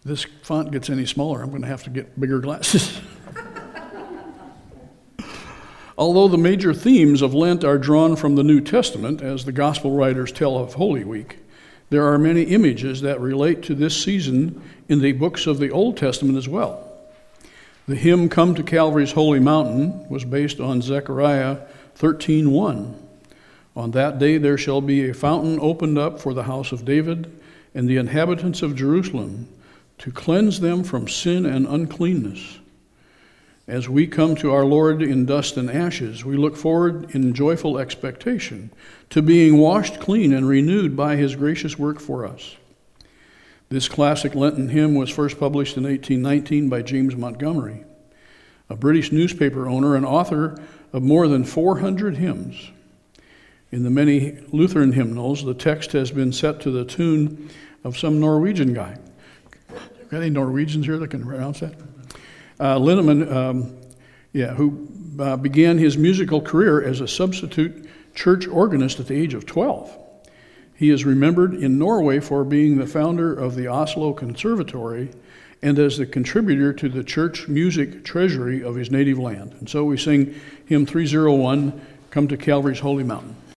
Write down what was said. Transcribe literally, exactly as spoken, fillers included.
this font gets any smaller, I'm going to have to get bigger glasses. Although the major themes of Lent are drawn from the New Testament, as the gospel writers tell of Holy Week, there are many images that relate to this season in the books of the Old Testament as well. The hymn, Come to Calvary's Holy Mountain, was based on Zechariah thirteen one. On that day there shall be a fountain opened up for the house of David and the inhabitants of Jerusalem, to cleanse them from sin and uncleanness. As we come to our Lord in dust and ashes, we look forward in joyful expectation to being washed clean and renewed by his gracious work for us. This classic Lenten hymn was first published in eighteen nineteen by James Montgomery, a British newspaper owner and author of more than four hundred hymns. In the many Lutheran hymnals, the text has been set to the tune of some Norwegian guy. Got any Norwegians here that can pronounce that? Uh, Linneman, um, yeah, who uh, began his musical career as a substitute church organist at the age of twelve. He is remembered in Norway for being the founder of the Oslo Conservatory and as the contributor to the church music treasury of his native land. And so we sing hymn three oh one, Come to Calvary's Holy Mountain.